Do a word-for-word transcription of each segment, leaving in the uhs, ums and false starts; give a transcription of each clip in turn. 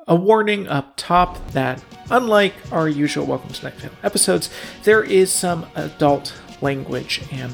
A warning up top that, unlike our usual Welcome to Night Vale episodes, there is some adult language and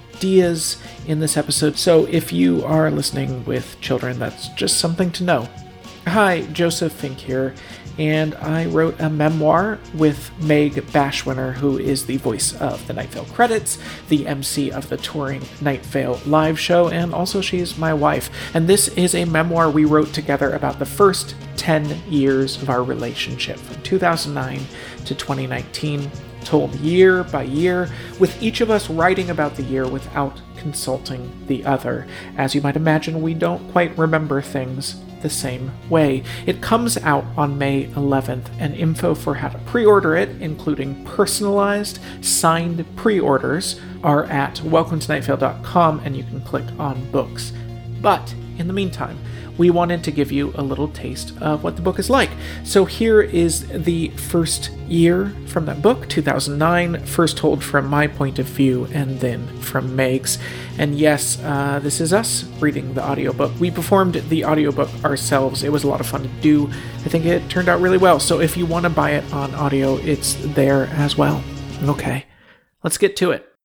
ideas in this episode, so if you are listening with children, that's just something to know. Hi, Joseph Fink here, and I wrote a memoir with Meg Bashwiner, who is the voice of the Night Vale credits, the M C of the touring Night Vale live show, and also she's my wife. And this is a memoir we wrote together about the first ten years of our relationship, from two thousand nine to twenty nineteen, told year by year, with each of us writing about the year without consulting the other. As you might imagine, we don't quite remember things the same way. It comes out on May eleventh, and info for how to pre-order it, including personalized, signed pre-orders, are at welcome to night vale dot com, and you can click on books. But in the meantime, we wanted to give you a little taste of what the book is like. So here is the first year from that book, two thousand nine, first told from my point of view and then from Meg's. And yes, uh, this is us reading the audiobook. We performed the audiobook ourselves. It was a lot of fun to do. I think it turned out really well. So if you want to buy it on audio, it's there as well. Okay, let's get to it.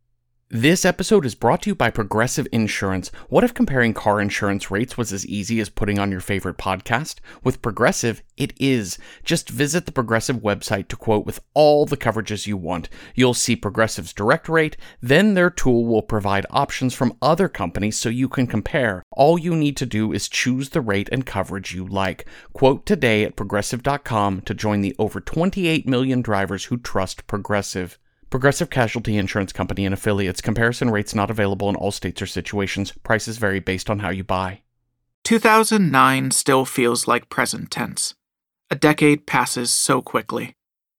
This episode is brought to you by Progressive Insurance. What if comparing car insurance rates was as easy as putting on your favorite podcast? With Progressive, it is. Just visit the Progressive website to quote with all the coverages you want. You'll see Progressive's direct rate, then their tool will provide options from other companies so you can compare. All you need to do is choose the rate and coverage you like. Quote today at progressive dot com to join the over twenty-eight million drivers who trust Progressive. Progressive Casualty Insurance Company and affiliates. Comparison rates not available in all states or situations. Prices vary based on how you buy. two thousand nine still feels like present tense. A decade passes so quickly.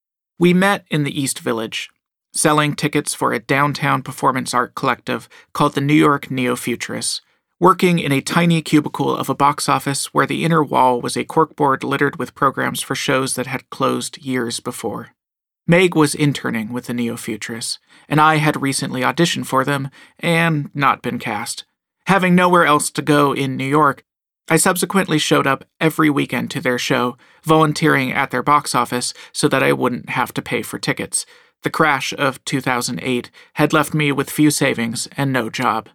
We met in the East Village, selling tickets for a downtown performance art collective called the New York Neo-Futurists, working in a tiny cubicle of a box office where the inner wall was a corkboard littered with programs for shows that had closed years before. Meg was interning with the Neo-Futurists, and I had recently auditioned for them and not been cast. Having nowhere else to go in New York, I subsequently showed up every weekend to their show, volunteering at their box office so that I wouldn't have to pay for tickets. The crash of two thousand eight had left me with few savings and no job.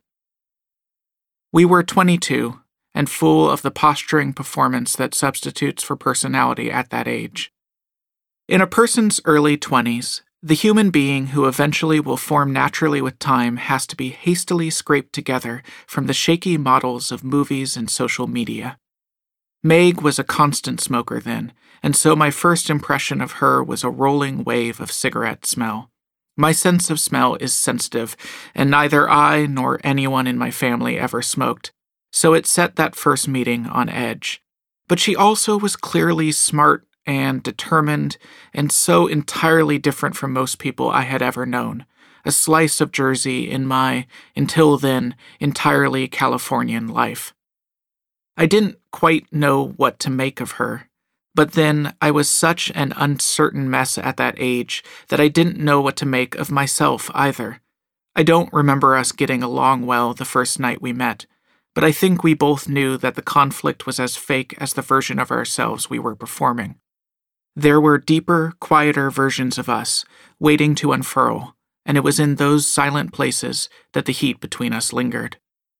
We were twenty-two and full of the posturing performance that substitutes for personality at that age. In a person's early twenties, the human being who eventually will form naturally with time has to be hastily scraped together from the shaky models of movies and social media. Meg was a constant smoker then, and so my first impression of her was a rolling wave of cigarette smell. My sense of smell is sensitive, and neither I nor anyone in my family ever smoked, so it set that first meeting on edge. But she also was clearly smart and determined, and so entirely different from most people I had ever known, a slice of Jersey in my, until then, entirely Californian life. I didn't quite know what to make of her, but then I was such an uncertain mess at that age that I didn't know what to make of myself either. I don't remember us getting along well the first night we met, but I think we both knew that the conflict was as fake as the version of ourselves we were performing. There were deeper, quieter versions of us, waiting to unfurl, and it was in those silent places that the heat between us lingered.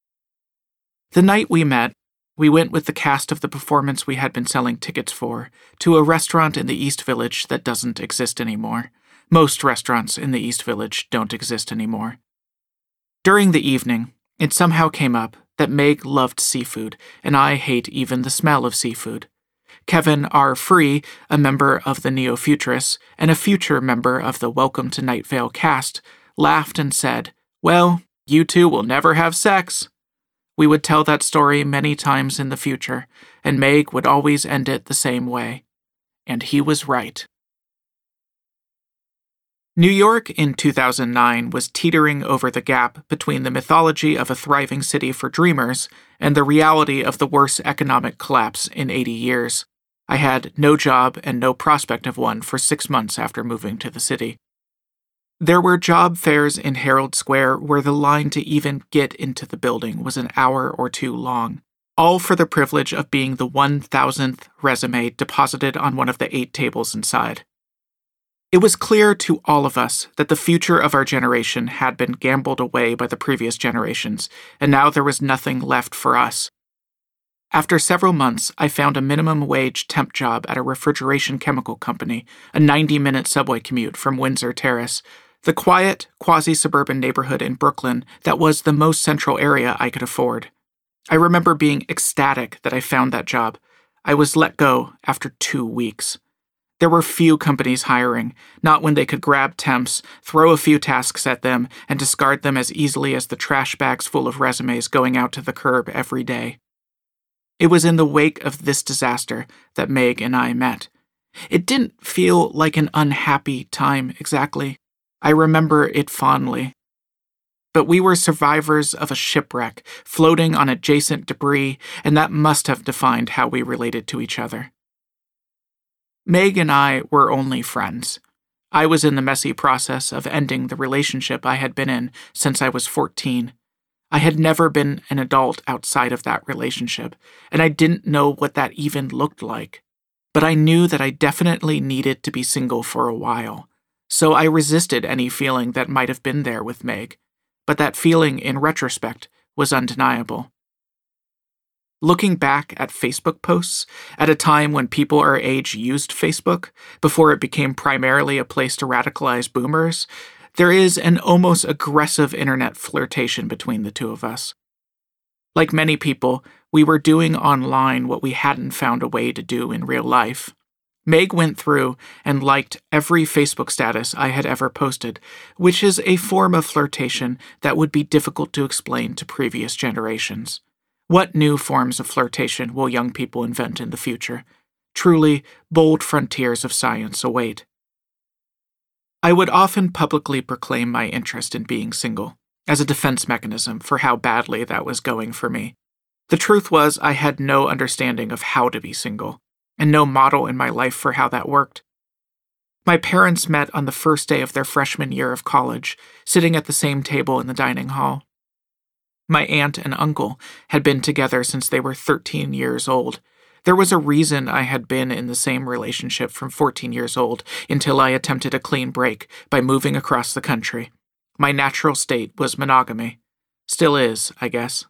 The night we met, we went with the cast of the performance we had been selling tickets for to a restaurant in the East Village that doesn't exist anymore. Most restaurants in the East Village don't exist anymore. During the evening, it somehow came up that Meg loved seafood, and I hate even the smell of seafood. Kevin R. Free, a member of the Neo-Futurists and a future member of the Welcome to Night Vale cast, laughed and said, "Well, you two will never have sex." We would tell that story many times in the future, and Meg would always end it the same way. And he was right. New York in two thousand nine was teetering over the gap between the mythology of a thriving city for dreamers and the reality of the worst economic collapse in eighty years. I had no job and no prospect of one for six months after moving to the city. There were job fairs in Herald Square where the line to even get into the building was an hour or two long. all for the privilege of being the one thousandth resume deposited on one of the eight tables inside. It was clear to all of us that the future of our generation had been gambled away by the previous generations, and now there was nothing left for us. After several months, I found a minimum wage temp job at a refrigeration chemical company, a ninety-minute subway commute from Windsor Terrace, the quiet, quasi-suburban neighborhood in Brooklyn that was the most central area I could afford. I remember being ecstatic that I found that job. I was let go after two weeks. There were few companies hiring, not when they could grab temps, throw a few tasks at them, and discard them as easily as the trash bags full of resumes going out to the curb every day. It was in the wake of this disaster that Meg and I met. It didn't feel like an unhappy time exactly. I remember it fondly. But we were survivors of a shipwreck, floating on adjacent debris, and that must have defined how we related to each other. Meg and I were only friends. I was in the messy process of ending the relationship I had been in since I was fourteen. I had never been an adult outside of that relationship, and I didn't know what that even looked like. But I knew that I definitely needed to be single for a while, so I resisted any feeling that might have been there with Meg. But that feeling, in retrospect, was undeniable. Looking back at Facebook posts, at a time when people our age used Facebook, before it became primarily a place to radicalize boomers, there is an almost aggressive internet flirtation between the two of us. Like many people, we were doing online what we hadn't found a way to do in real life. Meg went through and liked every Facebook status I had ever posted, which is a form of flirtation that would be difficult to explain to previous generations. What new forms of flirtation will young people invent in the future? Truly, bold frontiers of science await. I would often publicly proclaim my interest in being single, as a defense mechanism for how badly that was going for me. The truth was, I had no understanding of how to be single, and no model in my life for how that worked. My parents met on the first day of their freshman year of college, sitting at the same table in the dining hall. My aunt and uncle had been together since they were thirteen years old. There was a reason I had been in the same relationship from fourteen years old until I attempted a clean break by moving across the country. My natural state was monogamy. Still is, I guess.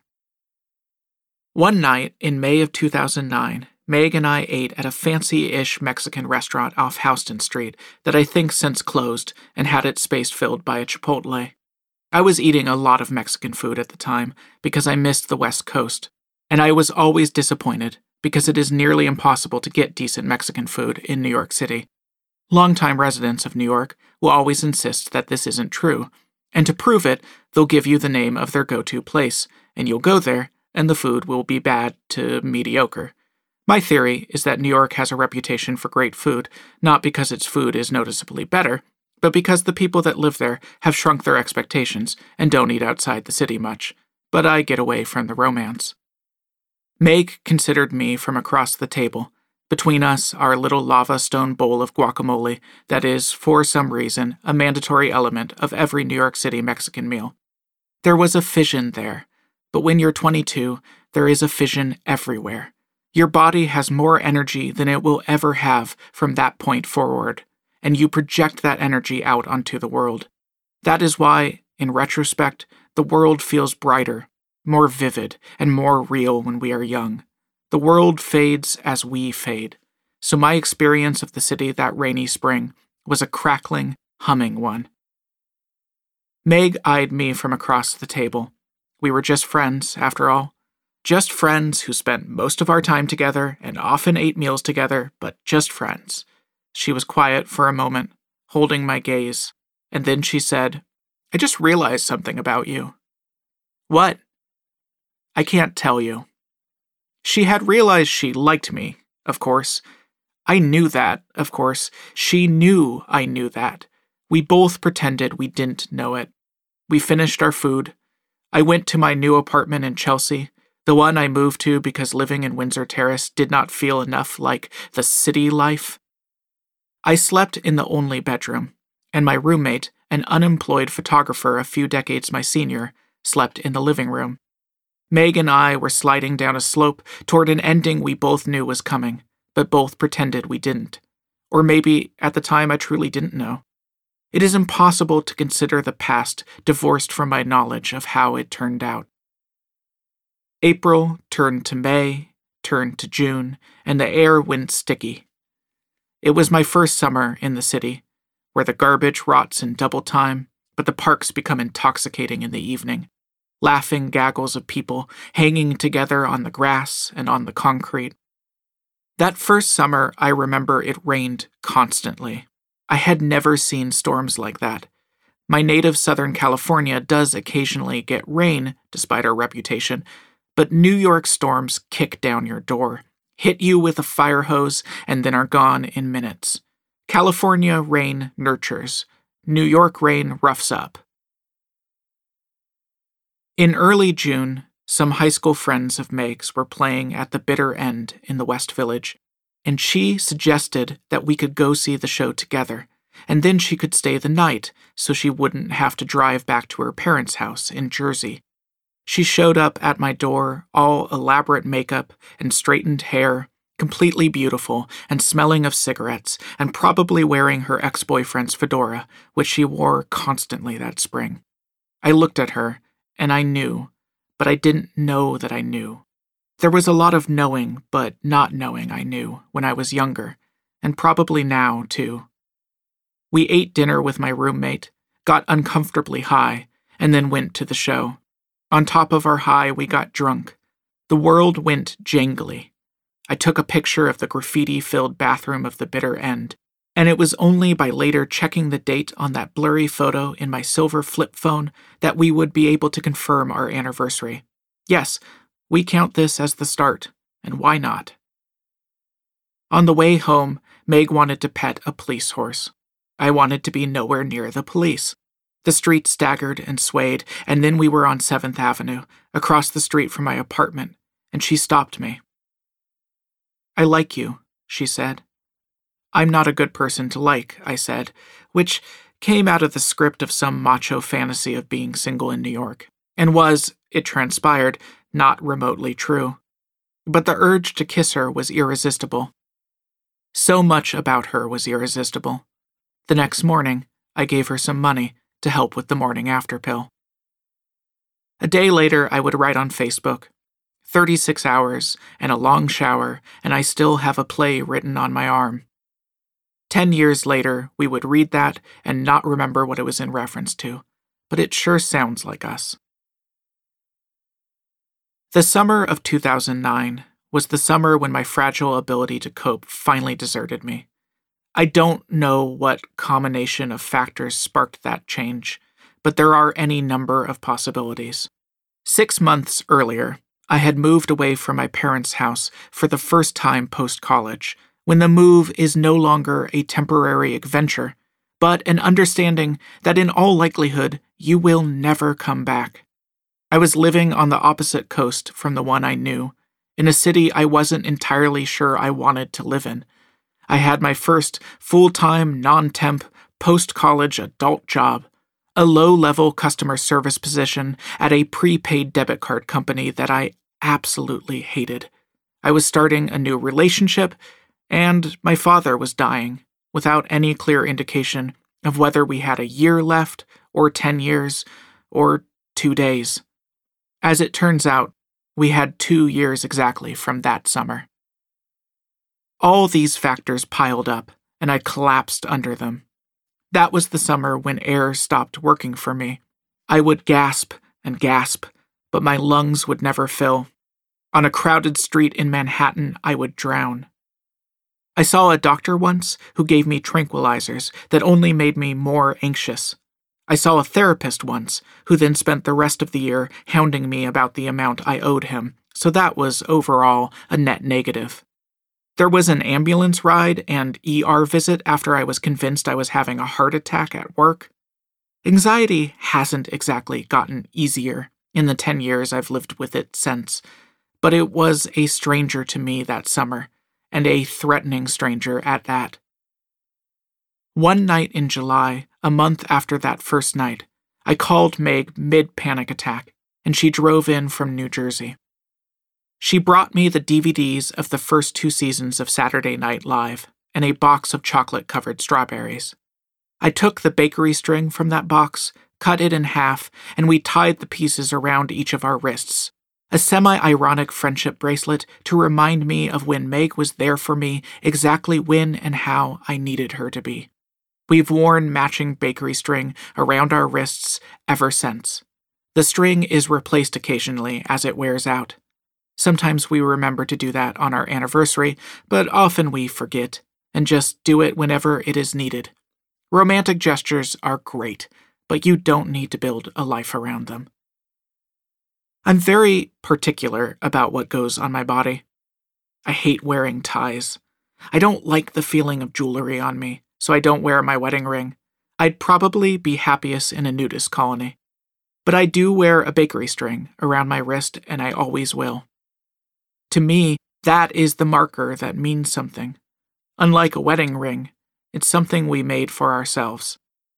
One night in May of two thousand nine, Meg and I ate at a fancy-ish Mexican restaurant off Houston Street that I think since closed and had its space filled by a Chipotle. I was eating a lot of Mexican food at the time because I missed the West Coast, and I was always disappointed because it is nearly impossible to get decent Mexican food in New York City. Longtime residents of New York will always insist that this isn't true, and to prove it, they'll give you the name of their go-to place, and you'll go there, and the food will be bad to mediocre. My theory is that New York has a reputation for great food, not because its food is noticeably better, but because the people that live there have shrunk their expectations and don't eat outside the city much. But I get away from the romance. Meg considered me from across the table. Between us, our little lava stone bowl of guacamole that is, for some reason, a mandatory element of every New York City Mexican meal. There was a fission there, but when you're twenty-two, there is a fission everywhere. Your body has more energy than it will ever have from that point forward, and you project that energy out onto the world. That is why, in retrospect, the world feels brighter, more vivid, and more real when we are young. The world fades as we fade, so my experience of the city that rainy spring was a crackling, humming one. Meg eyed me from across the table. We were just friends, after all. Just friends who spent most of our time together and often ate meals together, but just friends. She was quiet for a moment, holding my gaze, and then she said, "I just realized something about you." "What?" "I can't tell you." She had realized she liked me, of course. I knew that, of course. She knew I knew that. We both pretended we didn't know it. We finished our food. I went to my new apartment in Chelsea, the one I moved to because living in Windsor Terrace did not feel enough like the city life. I slept in the only bedroom, and my roommate, an unemployed photographer a few decades my senior, slept in the living room. Meg and I were sliding down a slope toward an ending we both knew was coming, but both pretended we didn't. Or maybe, at the time, I truly didn't know. It is impossible to consider the past divorced from my knowledge of how it turned out. April turned to May, turned to June, and the air went sticky. It was my first summer in the city, where the garbage rots in double time, but the parks become intoxicating in the evening. Laughing gaggles of people hanging together on the grass and on the concrete. That first summer, I remember it rained constantly. I had never seen storms like that. My native Southern California does occasionally get rain, despite our reputation, but New York storms kick down your door, hit you with a fire hose, and then are gone in minutes. California rain nurtures. New York rain roughs up. In early June, some high school friends of Meg's were playing at the Bitter End in the West Village, and she suggested that we could go see the show together, and then she could stay the night so she wouldn't have to drive back to her parents' house in Jersey. She showed up at my door, all elaborate makeup and straightened hair, completely beautiful and smelling of cigarettes, and probably wearing her ex-boyfriend's fedora, which she wore constantly that spring. I looked at her, and I knew, but I didn't know that I knew. There was a lot of knowing, but not knowing I knew when I was younger, and probably now, too. We ate dinner with my roommate, got uncomfortably high, and then went to the show. On top of our high, we got drunk. The world went jangly. I took a picture of the graffiti-filled bathroom of the Bitter End, and it was only by later checking the date on that blurry photo in my silver flip phone that we would be able to confirm our anniversary. Yes, we count this as the start, and why not? On the way home, Meg wanted to pet a police horse. I wanted to be nowhere near the police. The street staggered and swayed, and then we were on seventh Avenue, across the street from my apartment, and she stopped me. "I like you," she said. "I'm not a good person to like," I said, which came out of the script of some macho fantasy of being single in New York, and was, it transpired, not remotely true. But the urge to kiss her was irresistible. So much about her was irresistible. The next morning, I gave her some money to help with the morning after pill. A day later, I would write on Facebook, thirty-six hours and a long shower, and I still have a play written on my arm. Ten years later, we would read that and not remember what it was in reference to, but it sure sounds like us. The summer of two thousand nine was the summer when my fragile ability to cope finally deserted me. I don't know what combination of factors sparked that change, but there are any number of possibilities. Six months earlier, I had moved away from my parents' house for the first time post-college, when the move is no longer a temporary adventure, but an understanding that in all likelihood you will never come back. I was living on the opposite coast from the one I knew, in a city I wasn't entirely sure I wanted to live in. I had my first full-time, non-temp, post-college adult job, a low-level customer service position at a prepaid debit card company that I absolutely hated. I was starting a new relationship, and my father was dying, without any clear indication of whether we had a year left, or ten years, or two days. As it turns out, we had two years exactly from that summer. All these factors piled up, and I collapsed under them. That was the summer when air stopped working for me. I would gasp and gasp, but my lungs would never fill. On a crowded street in Manhattan, I would drown. I saw a doctor once who gave me tranquilizers that only made me more anxious. I saw a therapist once who then spent the rest of the year hounding me about the amount I owed him, so that was overall a net negative. There was an ambulance ride and E R visit after I was convinced I was having a heart attack at work. Anxiety hasn't exactly gotten easier in the ten years I've lived with it since, but it was a stranger to me that summer, and a threatening stranger at that. One night in July, a month after that first night, I called Meg mid-panic attack, and she drove in from New Jersey. She brought me the D V Ds of the first two seasons of Saturday Night Live and a box of chocolate-covered strawberries. I took the bakery string from that box, cut it in half, and we tied the pieces around each of our wrists, a semi-ironic friendship bracelet to remind me of when Meg was there for me exactly when and how I needed her to be. We've worn matching bakery string around our wrists ever since. The string is replaced occasionally as it wears out. Sometimes we remember to do that on our anniversary, but often we forget and just do it whenever it is needed. Romantic gestures are great, but you don't need to build a life around them. I'm very particular about what goes on my body. I hate wearing ties. I don't like the feeling of jewelry on me, so I don't wear my wedding ring. I'd probably be happiest in a nudist colony. But I do wear a bakery string around my wrist, and I always will. To me, that is the marker that means something. Unlike a wedding ring, it's something we made for ourselves.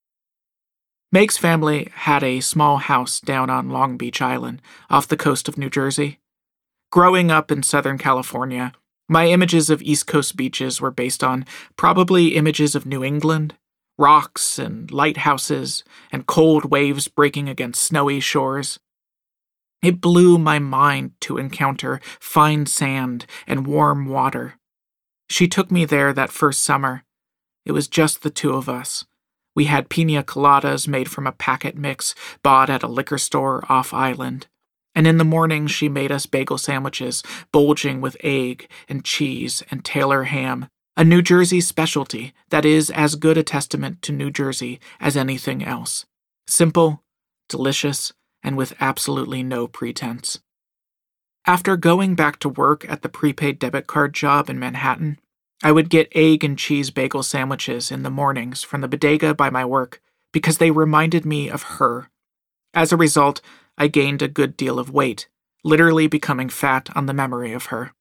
Meg's family had a small house down on Long Beach Island, off the coast of New Jersey. Growing up in Southern California, my images of East Coast beaches were based on probably images of New England, rocks and lighthouses, and cold waves breaking against snowy shores. It blew my mind to encounter fine sand and warm water. She took me there that first summer. It was just the two of us. We had pina coladas made from a packet mix bought at a liquor store off-island. And in the morning she made us bagel sandwiches bulging with egg and cheese and Taylor ham, a New Jersey specialty that is as good a testament to New Jersey as anything else. Simple, delicious, and with absolutely no pretense. After going back to work at the prepaid debit card job in Manhattan, I would get egg and cheese bagel sandwiches in the mornings from the bodega by my work because they reminded me of her. As a result, I gained a good deal of weight, literally becoming fat on the memory of her.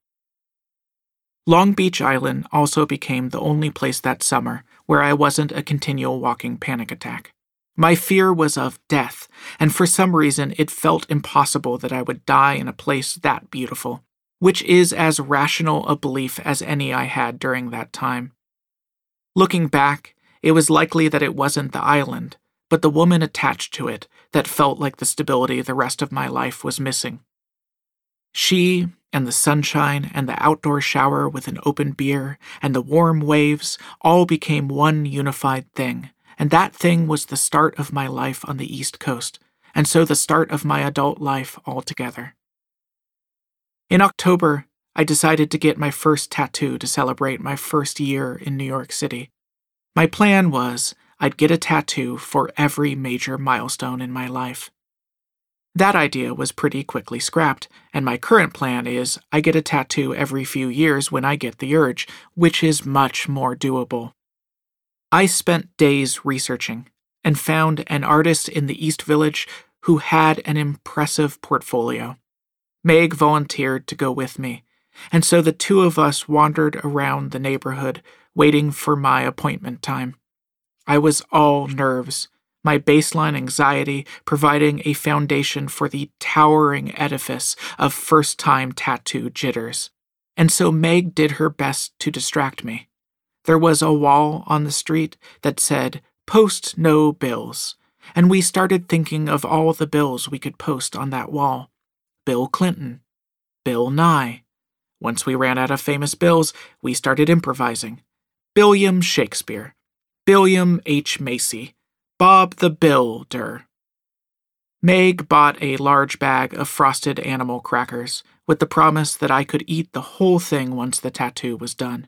Long Beach Island also became the only place that summer where I wasn't a continual walking panic attack. My fear was of death, and for some reason it felt impossible that I would die in a place that beautiful, which is as rational a belief as any I had during that time. Looking back, it was likely that it wasn't the island, but the woman attached to it that felt like the stability the rest of my life was missing. She, and the sunshine, and the outdoor shower with an open beer, and the warm waves all became one unified thing. And that thing was the start of my life on the East Coast, and so the start of my adult life altogether. In October, I decided to get my first tattoo to celebrate my first year in New York City. My plan was I'd get a tattoo for every major milestone in my life. That idea was pretty quickly scrapped, and my current plan is I get a tattoo every few years when I get the urge, which is much more doable. I spent days researching and found an artist in the East Village who had an impressive portfolio. Meg volunteered to go with me, and so the two of us wandered around the neighborhood waiting for my appointment time. I was all nerves, my baseline anxiety providing a foundation for the towering edifice of first-time tattoo jitters. And so Meg did her best to distract me. There was a wall on the street that said, "Post no bills," and we started thinking of all the bills we could post on that wall. Bill Clinton. Bill Nye. Once we ran out of famous bills, we started improvising. Billiam Shakespeare. Billiam H. Macy. Bob the Builder. Meg bought a large bag of frosted animal crackers with the promise that I could eat the whole thing once the tattoo was done.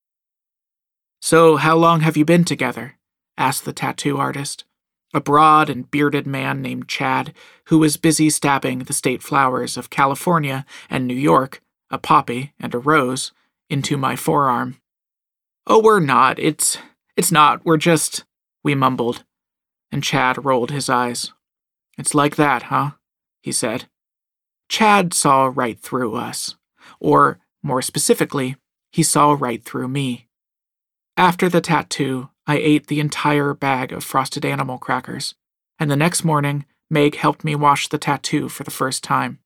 "So how long have you been together?" asked the tattoo artist, a broad and bearded man named Chad, who was busy stabbing the state flowers of California and New York, a poppy and a rose, into my forearm. "Oh, we're not. It's... it's not. We're just..." we mumbled, and Chad rolled his eyes. "It's like that, huh?" he said. Chad saw right through us, or, more specifically, he saw right through me. After the tattoo, I ate the entire bag of frosted animal crackers, and the next morning, Meg helped me wash the tattoo for the first time.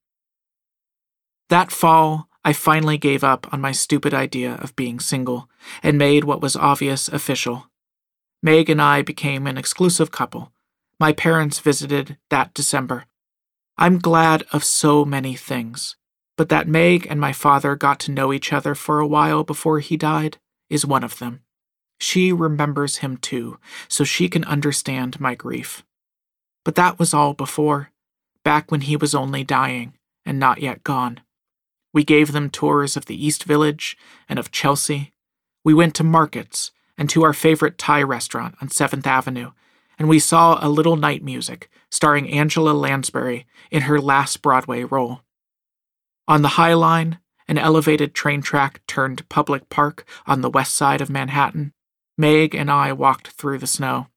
That fall, I finally gave up on my stupid idea of being single and made what was obvious official. Meg and I became an exclusive couple. My parents visited that December. I'm glad of so many things, but that Meg and my father got to know each other for a while before he died is one of them. She remembers him too, so she can understand my grief. But that was all before, back when he was only dying and not yet gone. We gave them tours of the East Village and of Chelsea. We went to markets and to our favorite Thai restaurant on seventh Avenue, and we saw A Little Night Music starring Angela Lansbury in her last Broadway role. On the High Line, an elevated train track turned public park on the west side of Manhattan, Meg and I walked through the snow.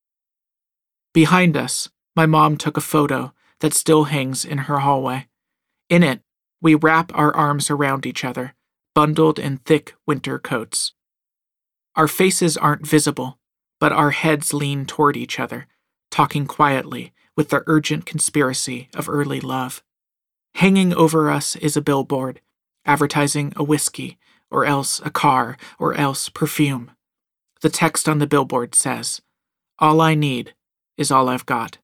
Behind us, my mom took a photo that still hangs in her hallway. In it, we wrap our arms around each other, bundled in thick winter coats. Our faces aren't visible, but our heads lean toward each other, talking quietly with the urgent conspiracy of early love. Hanging over us is a billboard, advertising a whiskey, or else a car, or else perfume. The text on the billboard says, "All I need is all I've got."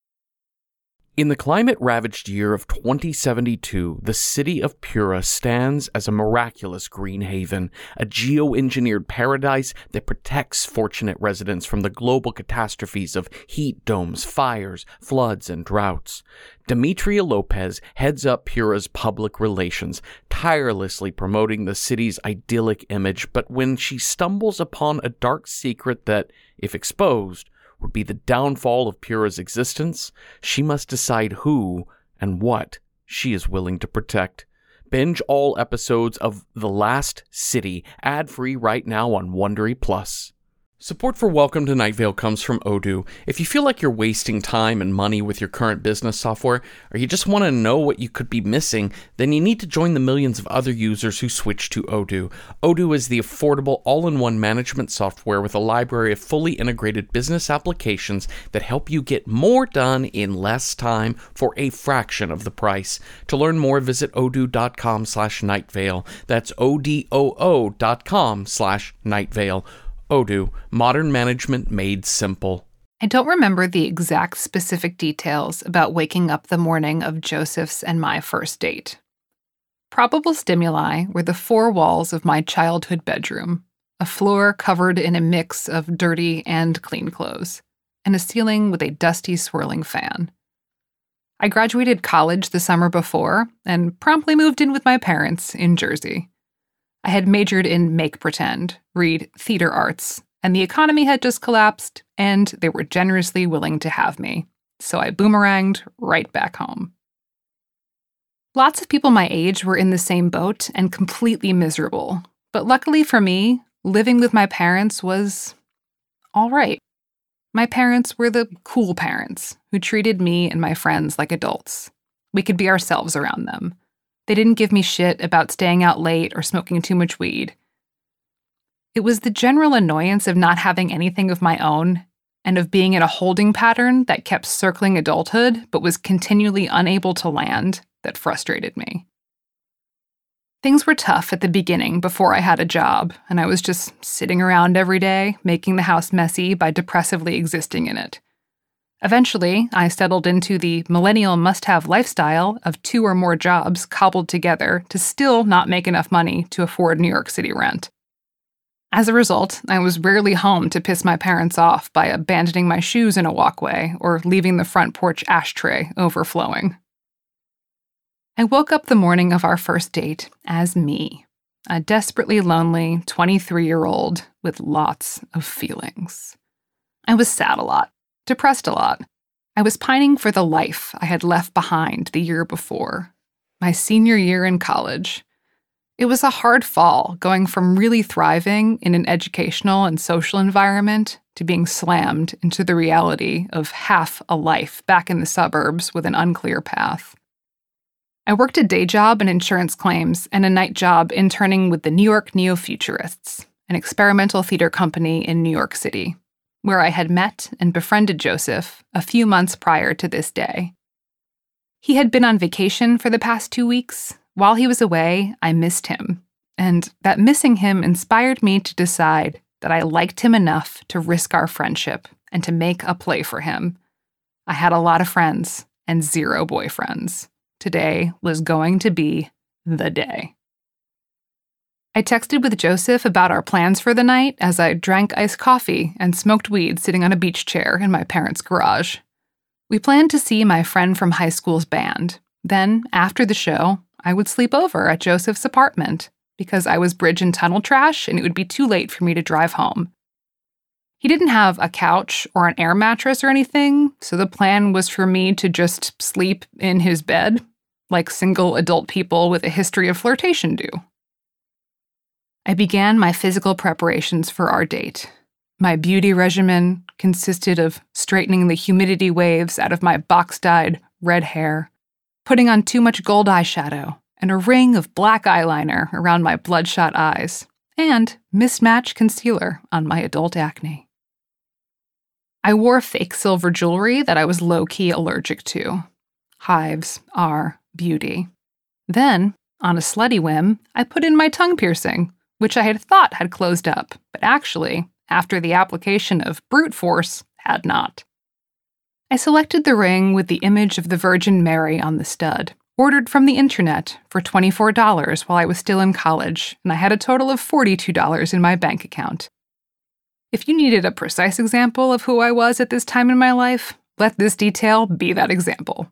In the climate-ravaged year of twenty seventy-two, the city of Pura stands as a miraculous green haven, a geo-engineered paradise that protects fortunate residents from the global catastrophes of heat domes, fires, floods, and droughts. Demetria Lopez heads up Pura's public relations, tirelessly promoting the city's idyllic image, but when she stumbles upon a dark secret that, if exposed, would be the downfall of Pura's existence, she must decide who and what she is willing to protect. Binge all episodes of The Last City, ad-free right now on Wondery Plus. Support for Welcome to Night Vale comes from Odoo. If you feel like you're wasting time and money with your current business software, or you just want to know what you could be missing, then you need to join the millions of other users who switch to Odoo. Odoo is the affordable all-in-one management software with a library of fully integrated business applications that help you get more done in less time for a fraction of the price. To learn more, visit odoo.com slash nightvale. That's O-D-O-O dot com slash nightvale. Odoo, modern management made simple. I don't remember the exact specific details about waking up the morning of Joseph's and my first date. Probable stimuli were the four walls of my childhood bedroom, a floor covered in a mix of dirty and clean clothes, and a ceiling with a dusty swirling fan. I graduated college the summer before and promptly moved in with my parents in Jersey. I had majored in make pretend, read theater arts, and the economy had just collapsed, and they were generously willing to have me. So I boomeranged right back home. Lots of people my age were in the same boat and completely miserable. But luckily for me, living with my parents was all right. My parents were the cool parents who treated me and my friends like adults. We could be ourselves around them. They didn't give me shit about staying out late or smoking too much weed. It was the general annoyance of not having anything of my own and of being in a holding pattern that kept circling adulthood but was continually unable to land that frustrated me. Things were tough at the beginning before I had a job, and I was just sitting around every day, making the house messy by depressively existing in it. Eventually, I settled into the millennial must-have lifestyle of two or more jobs cobbled together to still not make enough money to afford New York City rent. As a result, I was rarely home to piss my parents off by abandoning my shoes in a walkway or leaving the front porch ashtray overflowing. I woke up the morning of our first date as me, a desperately lonely twenty-three-year-old with lots of feelings. I was sad a lot. Depressed a lot. I was pining for the life I had left behind the year before, my senior year in college. It was a hard fall, going from really thriving in an educational and social environment to being slammed into the reality of half a life back in the suburbs with an unclear path. I worked a day job in insurance claims and a night job interning with the New York Neo-Futurists, an experimental theater company in New York City. where I had met and befriended Joseph a few months prior to this day. He had been on vacation for the past two weeks. While he was away, I missed him, and that missing him inspired me to decide that I liked him enough to risk our friendship and to make a play for him. I had a lot of friends and zero boyfriends. Today was going to be the day. I texted with Joseph about our plans for the night as I drank iced coffee and smoked weed sitting on a beach chair in my parents' garage. We planned to see my friend from high school's band. Then, after the show, I would sleep over at Joseph's apartment because I was bridge and tunnel trash and it would be too late for me to drive home. He didn't have a couch or an air mattress or anything, so the plan was for me to just sleep in his bed, like single adult people with a history of flirtation do. I began my physical preparations for our date. My beauty regimen consisted of straightening the humidity waves out of my box-dyed red hair, putting on too much gold eyeshadow, and a ring of black eyeliner around my bloodshot eyes, and mismatched concealer on my adult acne. I wore fake silver jewelry that I was low-key allergic to. Hives are beauty. Then, on a slutty whim, I put in my tongue piercing, which I had thought had closed up, but actually, after the application of brute force, had not. I selected the ring with the image of the Virgin Mary on the stud, ordered from the internet for twenty-four dollars while I was still in college, and I had a total of forty-two dollars in my bank account. If you needed a precise example of who I was at this time in my life, let this detail be that example.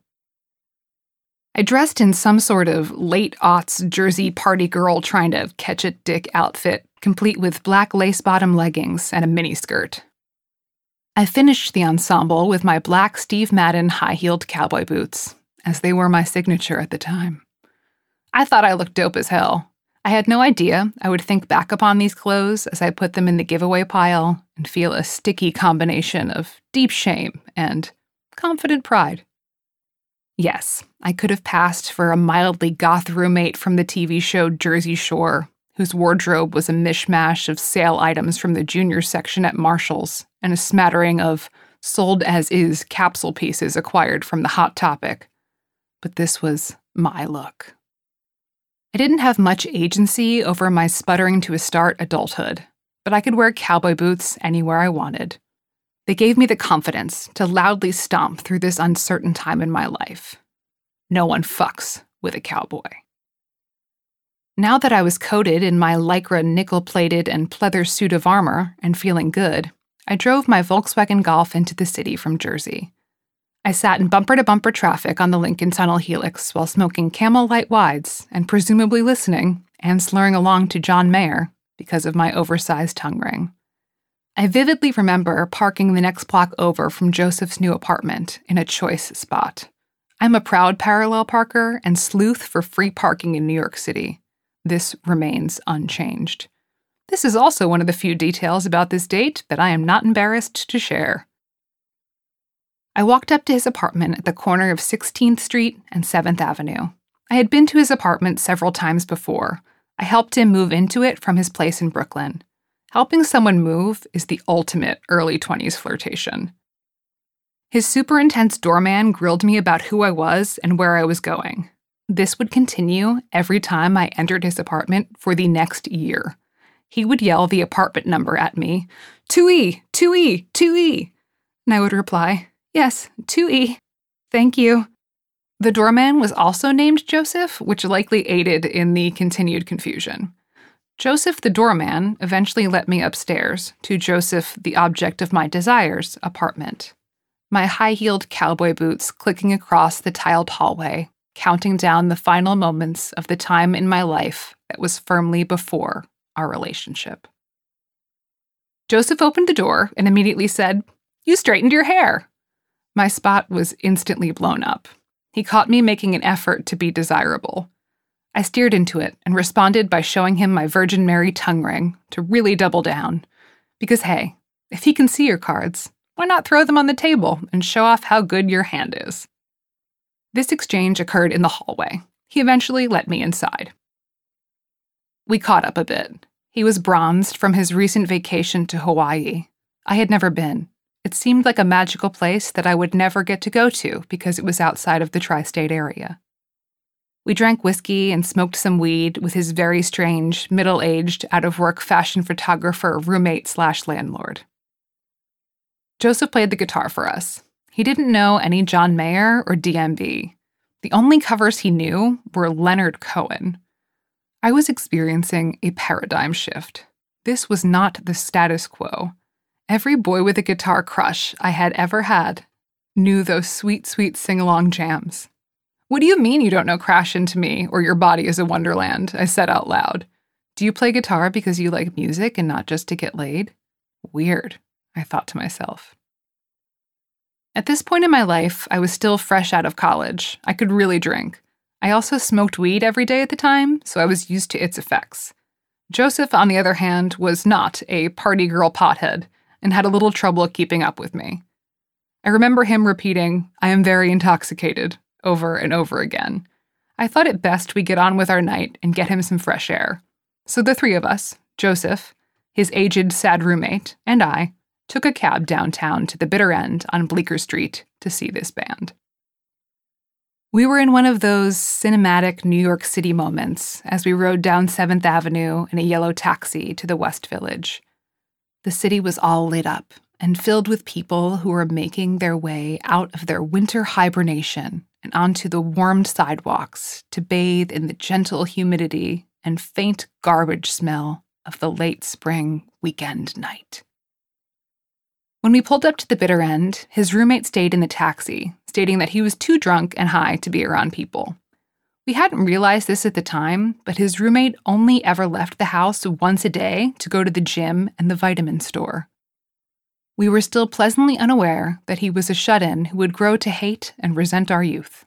I dressed in some sort of late-aughts Jersey party girl trying to catch a dick outfit, complete with black lace-bottom leggings and a miniskirt. I finished the ensemble with my black Steve Madden high-heeled cowboy boots, as they were my signature at the time. I thought I looked dope as hell. I had no idea I would think back upon these clothes as I put them in the giveaway pile and feel a sticky combination of deep shame and confident pride. Yes, I could have passed for a mildly goth roommate from the T V show Jersey Shore, whose wardrobe was a mishmash of sale items from the junior section at Marshall's and a smattering of sold-as-is capsule pieces acquired from the Hot Topic. But this was my look. I didn't have much agency over my sputtering to a start adulthood, but I could wear cowboy boots anywhere I wanted. They gave me the confidence to loudly stomp through this uncertain time in my life. No one fucks with a cowboy. Now that I was coated in my lycra nickel-plated and pleather suit of armor and feeling good, I drove my Volkswagen Golf into the city from Jersey. I sat in bumper-to-bumper traffic on the Lincoln Tunnel Helix while smoking Camel Light Wides and presumably listening and slurring along to John Mayer because of my oversized tongue ring. I vividly remember parking the next block over from Joseph's new apartment in a choice spot. I'm a proud parallel parker and sleuth for free parking in New York City. This remains unchanged. This is also one of the few details about this date that I am not embarrassed to share. I walked up to his apartment at the corner of sixteenth Street and seventh Avenue. I had been to his apartment several times before. I helped him move into it from his place in Brooklyn. Helping someone move is the ultimate early twenties flirtation. His super intense doorman grilled me about who I was and where I was going. This would continue every time I entered his apartment for the next year. He would yell the apartment number at me, two E, two E, two E, and I would reply, yes, two E, thank you. The doorman was also named Joseph, which likely aided in the continued confusion. Joseph the doorman eventually let me upstairs to Joseph the object of my desires apartment. My high-heeled cowboy boots clicking across the tiled hallway, counting down the final moments of the time in my life that was firmly before our relationship. Joseph opened the door and immediately said, "You straightened your hair." My spot was instantly blown up. He caught me making an effort to be desirable. I steered into it and responded by showing him my Virgin Mary tongue ring to really double down. Because hey, if he can see your cards, why not throw them on the table and show off how good your hand is? This exchange occurred in the hallway. He eventually let me inside. We caught up a bit. He was bronzed from his recent vacation to Hawaii. I had never been. It seemed like a magical place that I would never get to go to because it was outside of the tri-state area. We drank whiskey and smoked some weed with his very strange, middle-aged, out-of-work fashion photographer roommate slash landlord. Joseph played the guitar for us. He didn't know any John Mayer or D M B. The only covers he knew were Leonard Cohen. I was experiencing a paradigm shift. This was not the status quo. Every boy with a guitar crush I had ever had knew those sweet, sweet sing-along jams. "What do you mean you don't know Crash Into Me or Your Body is a Wonderland?" I said out loud. "Do you play guitar because you like music and not just to get laid?" Weird, I thought to myself. At this point in my life, I was still fresh out of college. I could really drink. I also smoked weed every day at the time, so I was used to its effects. Joseph, on the other hand, was not a party girl pothead and had a little trouble keeping up with me. I remember him repeating, "I am very intoxicated," over and over again. I thought it best we get on with our night and get him some fresh air. So the three of us, Joseph, his aged, sad roommate, and I, took a cab downtown to the bitter end on Bleecker Street to see this band. We were in one of those cinematic New York City moments as we rode down seventh Avenue in a yellow taxi to the West Village. The city was all lit up and filled with people who were making their way out of their winter hibernation and onto the warmed sidewalks to bathe in the gentle humidity and faint garbage smell of the late spring weekend night. When we pulled up to the bitter end, his roommate stayed in the taxi, stating that he was too drunk and high to be around people. We hadn't realized this at the time, but his roommate only ever left the house once a day to go to the gym and the vitamin store. We were still pleasantly unaware that he was a shut-in who would grow to hate and resent our youth.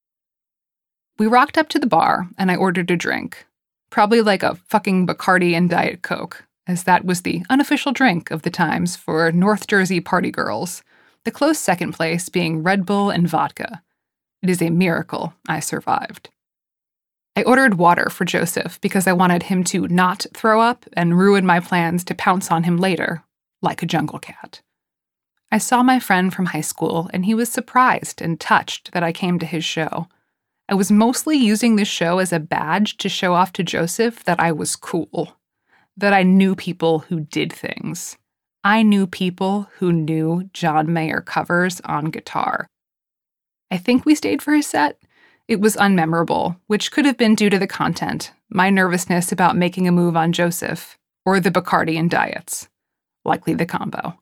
We rocked up to the bar, and I ordered a drink. Probably like a fucking Bacardi and Diet Coke, as that was the unofficial drink of the times for North Jersey party girls, the close second place being Red Bull and vodka. It is a miracle I survived. I ordered water for Joseph because I wanted him to not throw up and ruin my plans to pounce on him later, like a jungle cat. I saw my friend from high school, and he was surprised and touched that I came to his show. I was mostly using this show as a badge to show off to Joseph that I was cool, that I knew people who did things. I knew people who knew John Mayer covers on guitar. I think we stayed for his set. It was unmemorable, which could have been due to the content, my nervousness about making a move on Joseph, or the Bacardi and diets. Likely the combo.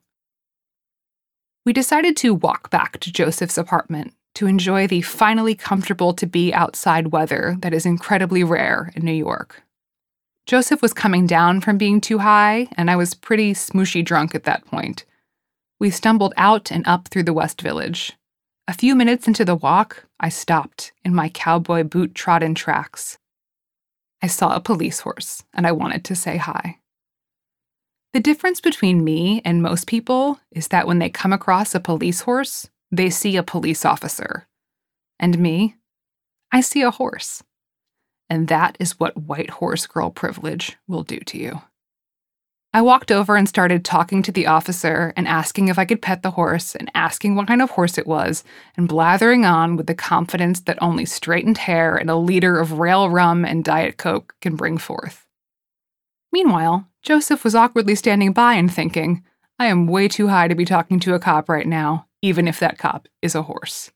We decided to walk back to Joseph's apartment to enjoy the finally comfortable to be outside weather that is incredibly rare in New York. Joseph was coming down from being too high, and I was pretty smooshy drunk at that point. We stumbled out and up through the West Village. A few minutes into the walk, I stopped in my cowboy boot-trodden tracks. I saw a police horse, and I wanted to say hi. The difference between me and most people is that when they come across a police horse, they see a police officer. And me, I see a horse. And that is what white horse girl privilege will do to you. I walked over and started talking to the officer and asking if I could pet the horse and asking what kind of horse it was and blathering on with the confidence that only straightened hair and a liter of rail rum and Diet Coke can bring forth. Meanwhile, Joseph was awkwardly standing by and thinking, I am way too high to be talking to a cop right now, even if that cop is a horse.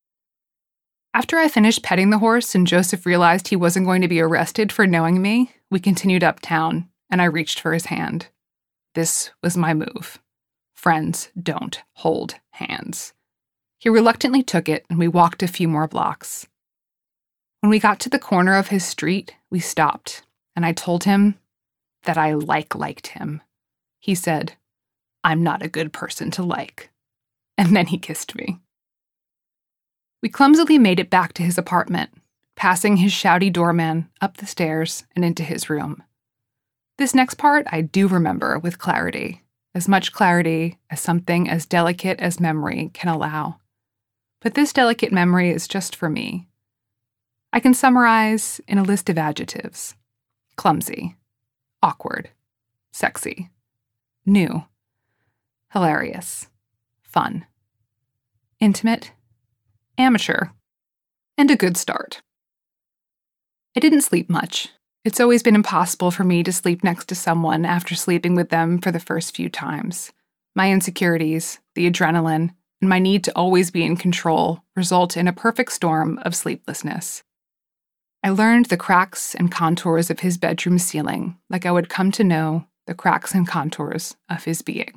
After I finished petting the horse and Joseph realized he wasn't going to be arrested for knowing me, we continued uptown, and I reached for his hand. This was my move. Friends don't hold hands. He reluctantly took it, and we walked a few more blocks. When we got to the corner of his street, we stopped, and I told him that I like-liked him. He said, I'm not a good person to like. And then he kissed me. We clumsily made it back to his apartment, passing his shouty doorman up the stairs and into his room. This next part I do remember with clarity, as much clarity as something as delicate as memory can allow. But this delicate memory is just for me. I can summarize in a list of adjectives. Clumsy, awkward, sexy, new. hilarious, fun, intimate, amateur, and a good start. I didn't sleep much. It's always been impossible for me to sleep next to someone after sleeping with them for the first few times. My insecurities, the adrenaline, and my need to always be in control result in a perfect storm of sleeplessness. I learned the cracks and contours of his bedroom ceiling like I would come to know the cracks and contours of his being.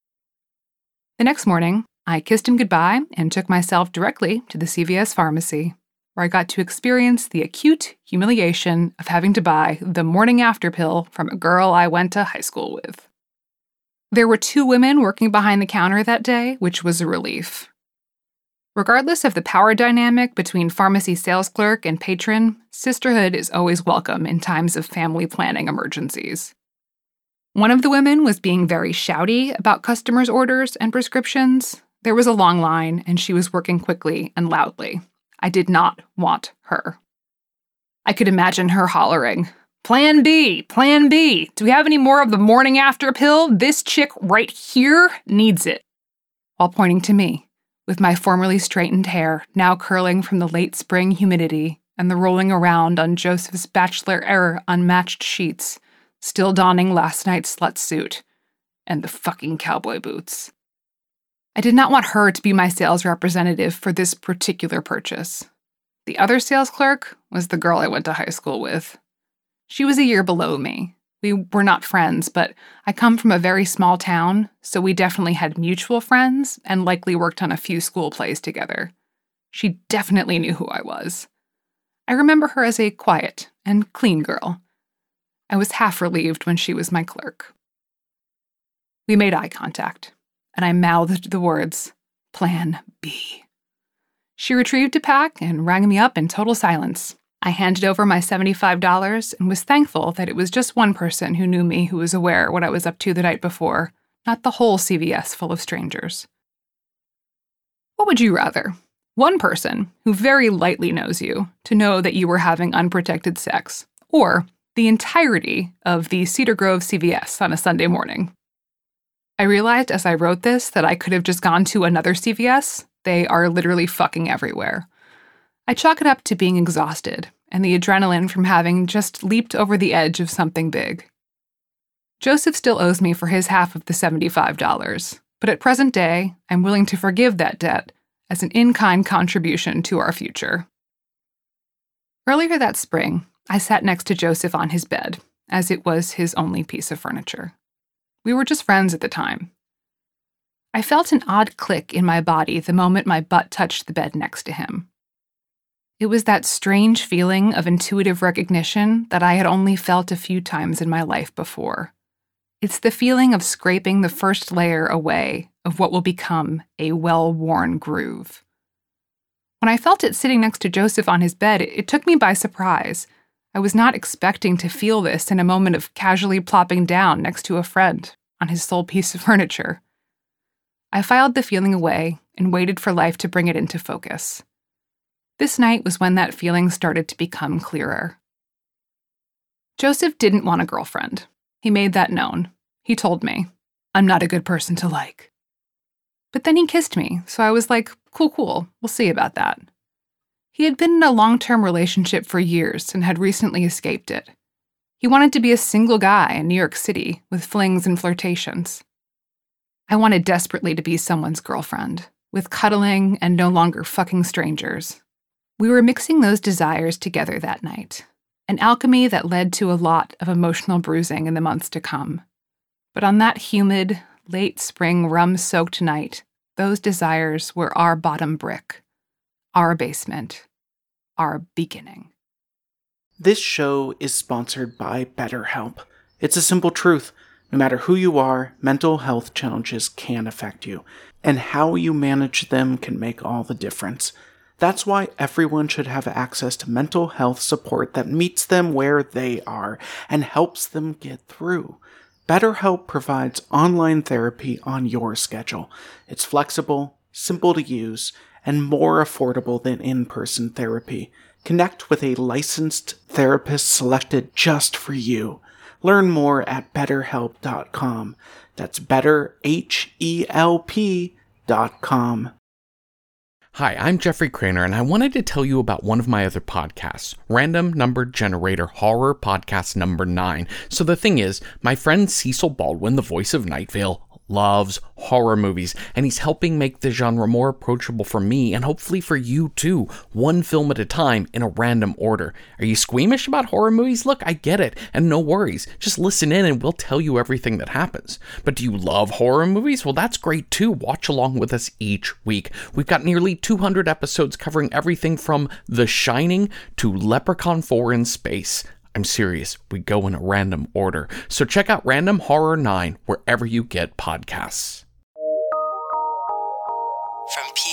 The next morning, I kissed him goodbye and took myself directly to the C V S pharmacy, where I got to experience the acute humiliation of having to buy the morning after pill from a girl I went to high school with. There were two women working behind the counter that day, which was a relief. Regardless of the power dynamic between pharmacy sales clerk and patron, sisterhood is always welcome in times of family planning emergencies. One of the women was being very shouty about customers' orders and prescriptions. There was a long line, and she was working quickly and loudly. I did not want her. I could imagine her hollering, "Plan B, Plan B, do we have any more of the morning after pill? This chick right here needs it," while pointing to me, with my formerly straightened hair now curling from the late spring humidity and the rolling around on Joseph's bachelor-era unmatched sheets, still donning last night's slut suit, and the fucking cowboy boots. I did not want her to be my sales representative for this particular purchase. The other sales clerk was the girl I went to high school with. She was a year below me. We were not friends, but I come from a very small town, so we definitely had mutual friends and likely worked on a few school plays together. She definitely knew who I was. I remember her as a quiet and clean girl. I was half relieved when she was my clerk. We made eye contact, and I mouthed the words, "Plan B." She retrieved a pack and rang me up in total silence. I handed over my seventy-five dollars and was thankful that it was just one person who knew me who was aware what I was up to the night before, not the whole C V S full of strangers. What would you rather? One person who very lightly knows you to know that you were having unprotected sex, or the entirety of the Cedar Grove C V S on a Sunday morning? I realized as I wrote this that I could have just gone to another C V S. They are literally fucking everywhere. I chalk it up to being exhausted and the adrenaline from having just leaped over the edge of something big. Joseph still owes me for his half of the seventy-five dollars, but at present day, I'm willing to forgive that debt as an in-kind contribution to our future. Earlier that spring, I sat next to Joseph on his bed, as it was his only piece of furniture. We were just friends at the time. I felt an odd click in my body the moment my butt touched the bed next to him. It was that strange feeling of intuitive recognition that I had only felt a few times in my life before. It's the feeling of scraping the first layer away of what will become a well-worn groove. When I felt it sitting next to Joseph on his bed, it took me by surprise. I was not expecting to feel this in a moment of casually plopping down next to a friend on his sole piece of furniture. I filed the feeling away and waited for life to bring it into focus. This night was when that feeling started to become clearer. Joseph didn't want a girlfriend. He made that known. He told me, "I'm not a good person to like." But then he kissed me, so I was like, cool, cool, we'll see about that. He had been in a long-term relationship for years and had recently escaped it. He wanted to be a single guy in New York City with flings and flirtations. I wanted desperately to be someone's girlfriend, with cuddling and no longer fucking strangers. We were mixing those desires together that night, an alchemy that led to a lot of emotional bruising in the months to come. But on that humid, late spring rum-soaked night, those desires were our bottom brick, our basement, our beginning. This show is sponsored by BetterHelp. It's a simple truth. No matter who you are, mental health challenges can affect you, and how you manage them can make all the difference. That's why everyone should have access to mental health support that meets them where they are and helps them get through. BetterHelp provides online therapy on your schedule. It's flexible, simple to use, and more affordable than in-person therapy. Connect with a licensed therapist selected just for you. Learn more at better help dot com. That's better, H E L P dot com. Hi, I'm Jeffrey Craner, and I wanted to tell you about one of my other podcasts, Random Number Generator Horror Podcast Number nine. So the thing is, my friend Cecil Baldwin, the voice of Night Vale, loves horror movies, and he's helping make the genre more approachable for me and hopefully for you too, one film at a time in a random order. Are you squeamish about horror movies? Look, I get it, and no worries. Just listen in and we'll tell you everything that happens. But do you love horror movies? Well, that's great too. Watch along with us each week. We've got nearly two hundred episodes covering everything from The Shining to Leprechaun four in Space. I'm serious, we go in a random order. So check out Random Horror nine wherever you get podcasts. From P